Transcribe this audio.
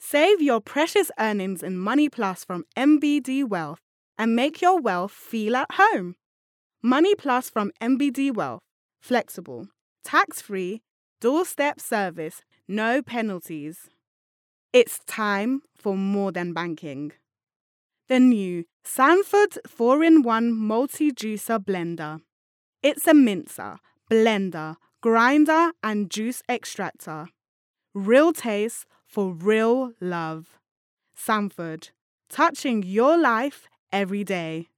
Save your precious earnings in Money Plus from MBD Wealth and make your wealth feel at home. Money Plus from MBD Wealth. Flexible, tax-free, doorstep service, no penalties. It's time for more than banking. The new Sanford 4-in-1 Multi-Juicer Blender. It's a mincer, blender, grinder and juice extractor. Real taste for real love. Sanford, touching your life every day.